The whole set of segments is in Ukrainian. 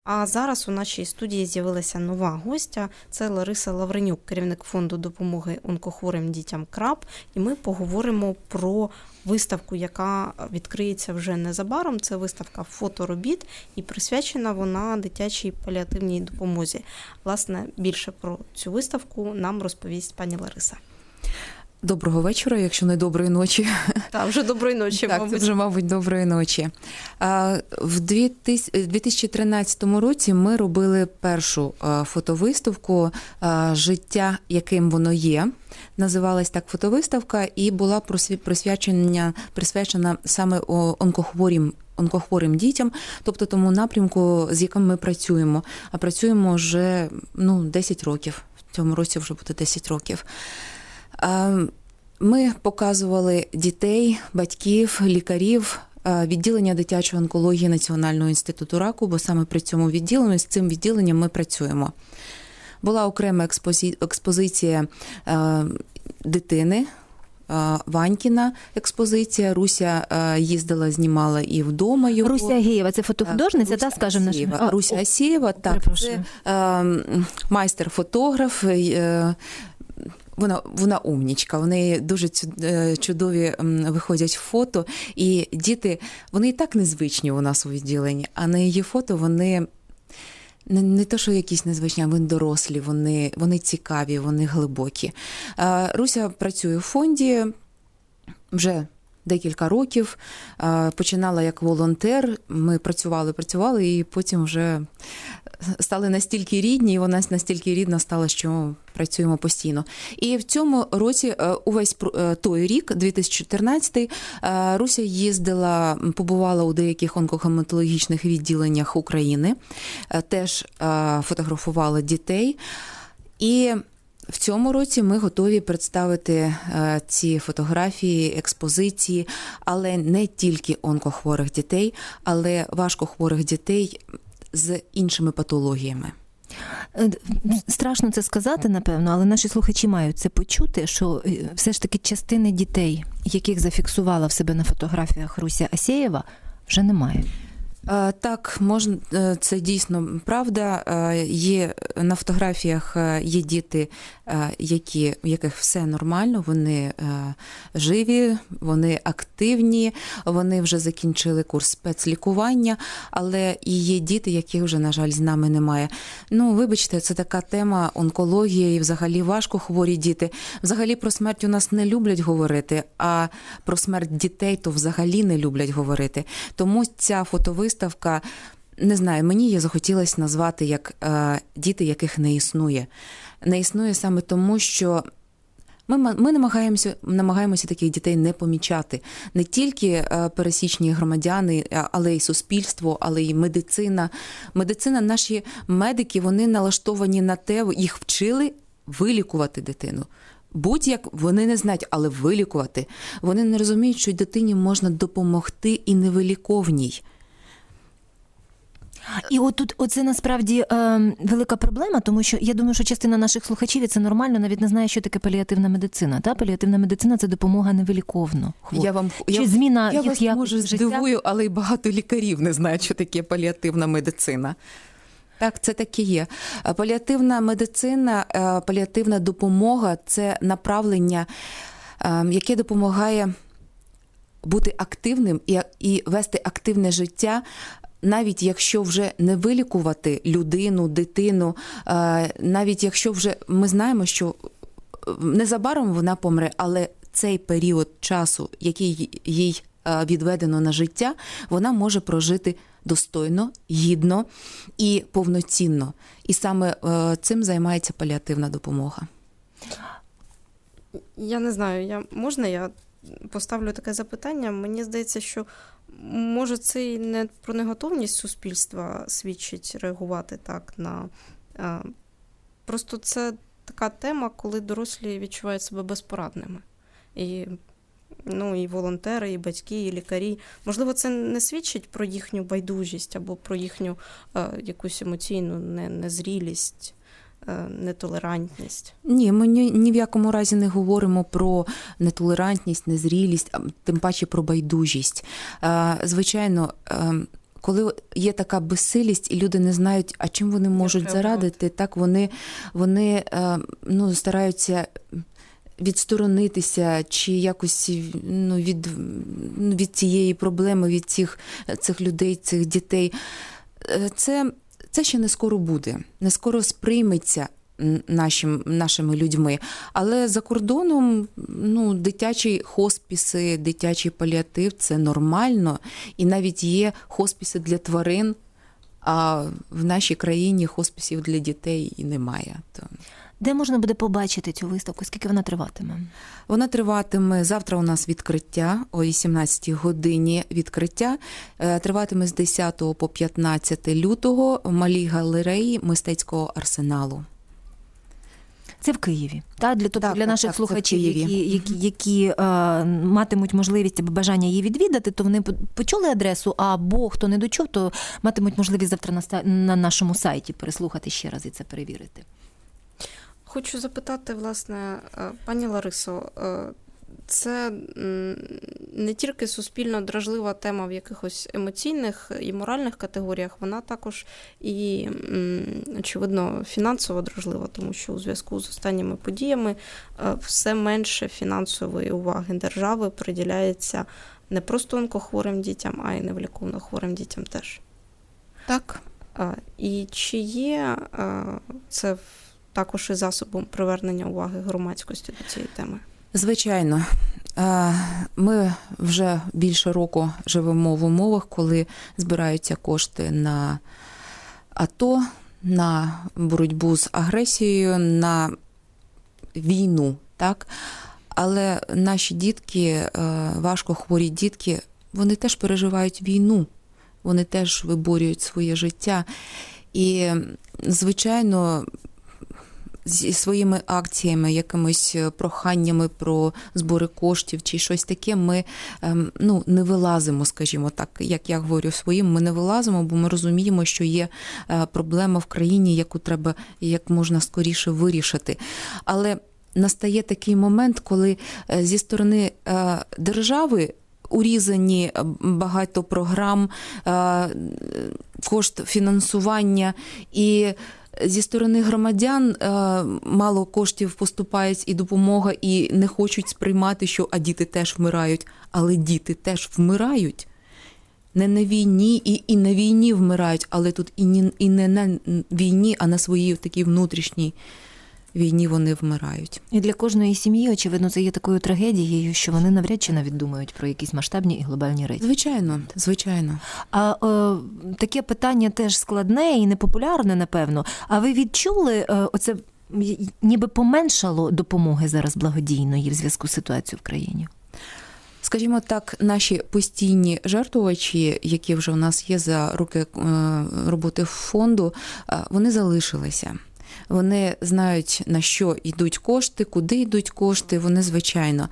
А зараз у нашій студії з'явилася нова гостя. Це Лариса Лавренюк, керівник фонду допомоги онкохворим дітям КРАП. І ми поговоримо про виставку, яка відкриється вже незабаром. Це виставка фоторобіт, і присвячена вона дитячій паліативній допомозі. Власне, більше про цю виставку нам розповість пані Лариса. Доброго вечора, якщо не доброї ночі. Так, вже доброї ночі, так, мабуть. Так, вже, мабуть, доброї ночі. В 2013 році ми робили першу фотовиставку «Життя, яким воно є». Називалась так фотовиставка і була присвячена саме онкохворим дітям, тобто тому напрямку, з яким ми працюємо. А працюємо вже 10 років. В цьому році вже буде 10 років. Ми показували дітей, батьків, лікарів, відділення дитячої онкології Національного інституту раку, бо саме при цьому відділенні, з цим відділенням ми працюємо. Була окрема експозиція дитини, Ванькіна експозиція. Руся їздила, знімала і вдома його. Руся Агієва, це фотохудожниця, так, скажемо? Руся Асєєва, так, це майстер-фотограф. Вона умнічка, в неї дуже чудові виходять фото, і діти, вони і так незвичні у нас у відділенні, а на її фото вони не то, що якісь незвичні, а вони дорослі, вони цікаві, вони глибокі. Руся працює в фонді вже декілька років, починала як волонтер, ми працювали і потім вже стали настільки рідні, і вона настільки рідна стала, що працюємо постійно. І в цьому році, увесь той рік, 2014, Руся їздила, побувала у деяких онкохематологічних відділеннях України, теж фотографувала дітей. І в цьому році ми готові представити ці фотографії, експозиції, але не тільки онкохворих дітей, але важкохворих дітей з іншими патологіями. Страшно це сказати, напевно, але наші слухачі мають це почути, що все ж таки частини дітей, яких зафіксувала в себе на фотографіях Руся Асєєва, вже немає. Так, можна, це дійсно правда. Є на фотографіях є діти, в яких все нормально, вони живі, вони активні, вони вже закінчили курс спецлікування, але і є діти, яких вже, на жаль, з нами немає. Вибачте, це така тема онкології і взагалі важкохворі діти. Взагалі про смерть у нас не люблять говорити, а про смерть дітей то взагалі не люблять говорити. Тому ця фотовиставка, не знаю, мені її захотілося назвати як «Діти, яких не існує». Не існує саме тому, що ми намагаємося таких дітей не помічати. Не тільки пересічні громадяни, але й суспільство, але й медицина. Медицина, наші медики, вони налаштовані на те, їх вчили вилікувати дитину. Будь-як, вони не знають, але вилікувати. Вони не розуміють, що дитині можна допомогти і невиліковній. І оце насправді велика проблема, тому що я думаю, що частина наших слухачів, і це нормально, навіть не знає, що таке паліативна медицина. Та? Паліативна медицина – це допомога невиліковно хворим. Я вас, може, здивую, але й багато лікарів не знають, що таке паліативна медицина. Так, це так і є. Паліативна медицина, паліативна допомога – це направлення, яке допомагає бути активним і вести активне життя, навіть якщо вже не вилікувати людину, дитину, навіть якщо вже ми знаємо, що незабаром вона помре, але цей період часу, який їй відведено на життя, вона може прожити достойно, гідно і повноцінно. І саме цим займається паліативна допомога. Я не знаю, я поставлю таке запитання. Мені здається, що може це і не про неготовність суспільства свідчить реагувати так на... Просто це така тема, коли дорослі відчувають себе безпорадними. І волонтери, і батьки, і лікарі. Можливо, це не свідчить про їхню байдужість або про їхню якусь емоційну незрілість, нетолерантність. Ні, ми ні в якому разі не говоримо про нетолерантність, незрілість, тим паче про байдужість. Звичайно, коли є така безсилість, і люди не знають, а чим вони можуть зарадити, так вони стараються відсторонитися чи якось від цієї проблеми, від цих людей, цих дітей. Це ще не скоро буде, не скоро сприйметься нашими людьми. Але за кордоном дитячі хоспіси, дитячий паліатив – це нормально. І навіть є хоспіси для тварин, а в нашій країні хоспісів для дітей і немає. Де можна буде побачити цю виставку? Скільки вона триватиме? Вона триватиме, завтра у нас відкриття, о 18-й годині відкриття. Триватиме з 10 по 15 лютого в Малій галереї мистецького арсеналу. Це в Києві, так? Для наших слухачів, які матимуть можливість або бажання її відвідати, то вони почули адресу, або хто не дочув, то матимуть можливість завтра на нашому сайті переслухати ще раз і це перевірити. Хочу запитати, власне, пані Ларисо, це не тільки суспільно дражлива тема в якихось емоційних і моральних категоріях, вона також і, очевидно, фінансово дражлива, тому що у зв'язку з останніми подіями все менше фінансової уваги держави приділяється не просто онкохворим дітям, а й невиліковно хворим дітям теж. Так. І чи є це також і засобом привернення уваги громадськості до цієї теми? Звичайно. Ми вже більше року живемо в умовах, коли збираються кошти на АТО, на боротьбу з агресією, на війну, так? Але наші дітки, важко хворі дітки, вони теж переживають війну, вони теж виборюють своє життя. І, звичайно, зі своїми акціями, якимись проханнями про збори коштів чи щось таке, ми не вилазимо, скажімо так, як я говорю своїм, ми не вилазимо, бо ми розуміємо, що є проблема в країні, яку треба як можна скоріше вирішити. Але настає такий момент, коли зі сторони держави урізані багато програм, кошт фінансування, і зі сторони громадян мало коштів поступають і допомога, і не хочуть сприймати, що діти теж вмирають. Але діти теж вмирають. Не на війні, і на війні вмирають, але тут і не на війні, а на своїй такій внутрішній війні вони вмирають. І для кожної сім'ї, очевидно, це є такою трагедією, що вони навряд чи навіть думають про якісь масштабні і глобальні речі. Звичайно. А таке питання теж складне і непопулярне, напевно. А ви відчули, оце ніби поменшало допомоги зараз благодійної в зв'язку з ситуацією в країні? Скажімо так, наші постійні жертвувачі, які вже у нас є за роки роботи фонду, вони залишилися. Вони знають, на що йдуть кошти, куди йдуть кошти, вони, звичайно.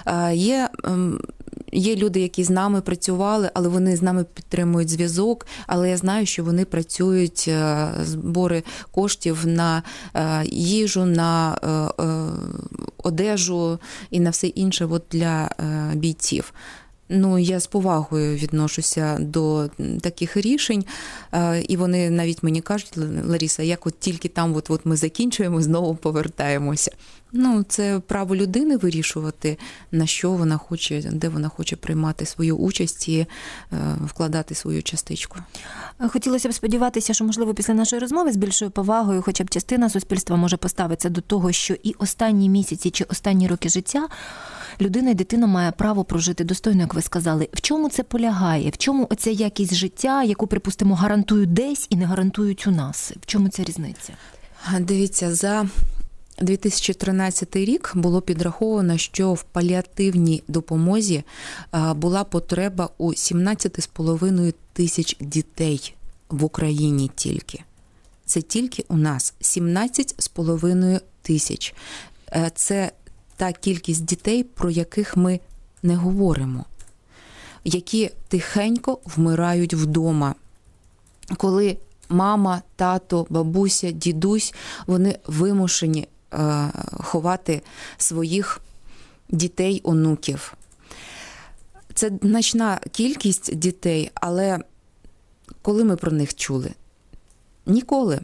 Є люди, які з нами працювали, але вони з нами підтримують зв'язок, але я знаю, що вони працюють, збори коштів на їжу, на одежу і на все інше для бійців. Я з повагою відношуся до таких рішень, і вони навіть мені кажуть, Лариса, як тільки там ми закінчуємо, знову повертаємося. Це право людини вирішувати, на що вона хоче, де вона хоче приймати свою участь і вкладати свою частичку. Хотілося б сподіватися, що, можливо, після нашої розмови з більшою повагою хоча б частина суспільства може поставитися до того, що і останні місяці чи останні роки життя людина і дитина має право прожити достойно, як ви сказали. В чому це полягає? В чому оця якість життя, яку, припустимо, гарантують десь і не гарантують у нас? В чому ця різниця? Дивіться, за 2013 рік було підраховано, що в паліативній допомозі була потреба у 17,5 тисяч дітей в Україні тільки. Це тільки у нас 17,5 тисяч. Це та кількість дітей, про яких ми не говоримо, які тихенько вмирають вдома. Коли мама, тато, бабуся, дідусь, вони вимушені ховати своїх дітей, онуків. Це значна кількість дітей, але коли ми про них чули? Ніколи.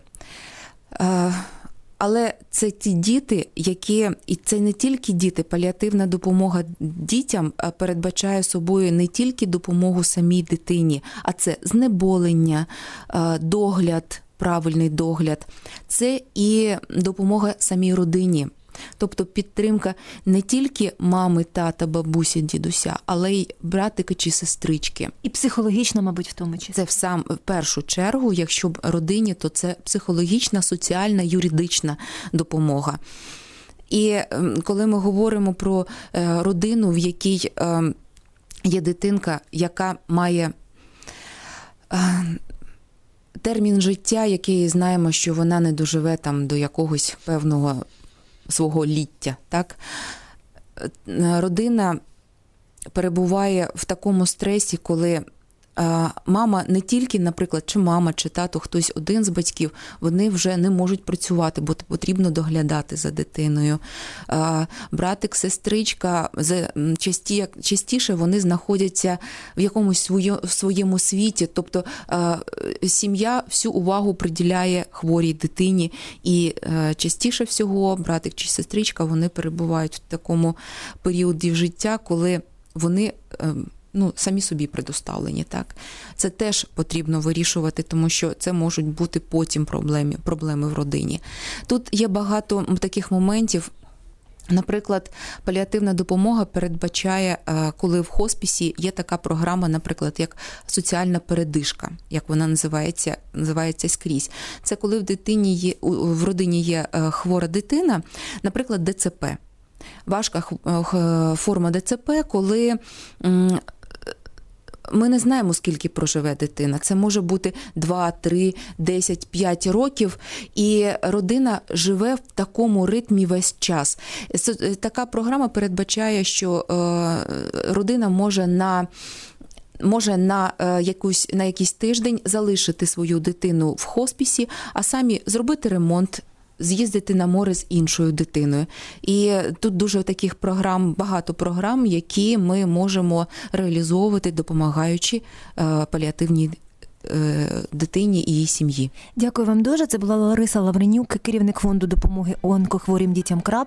Але це ті діти, які, і це не тільки діти, паліативна допомога дітям передбачає собою не тільки допомогу самій дитині, а це знеболення, догляд, правильний догляд, це і допомога самій родині. Тобто підтримка не тільки мами, тата, бабусі, дідуся, але й братики чи сестрички. І психологічна, мабуть, в тому числі. Це в першу чергу, якщо б родині, то це психологічна, соціальна, юридична допомога. І коли ми говоримо про родину, в якій є дитинка, яка має термін життя, який знаємо, що вона не доживе там до якогось певного свого ліття, так? Родина перебуває в такому стресі, коли мама не тільки, наприклад, чи мама, чи тато, хтось один з батьків, вони вже не можуть працювати, бо потрібно доглядати за дитиною. Братик, сестричка, частіше вони знаходяться в якомусь своєму світі, тобто сім'я всю увагу приділяє хворій дитині, і частіше всього братик чи сестричка, вони перебувають в такому періоді життя, коли вони самі собі предоставлені, так. Це теж потрібно вирішувати, тому що це можуть бути потім проблеми в родині. Тут є багато таких моментів. Наприклад, паліативна допомога передбачає, коли в хоспісі є така програма, наприклад, як соціальна передишка, як вона називається скрізь. Це коли в родині є хвора дитина, наприклад, ДЦП. Важка форма ДЦП, коли ми не знаємо, скільки проживе дитина. Це може бути 2, 3, 10, 5 років, і родина живе в такому ритмі весь час. Така програма передбачає, що родина може на якийсь тиждень залишити свою дитину в хоспісі, а самі зробити ремонт, з'їздити на море з іншою дитиною. І тут дуже таких багато програм, які ми можемо реалізовувати, допомагаючи паліативній дитині і її сім'ї. Дякую вам дуже. Це була Лариса Лавренюк, керівник фонду допомоги онкохворим дітям КРАП.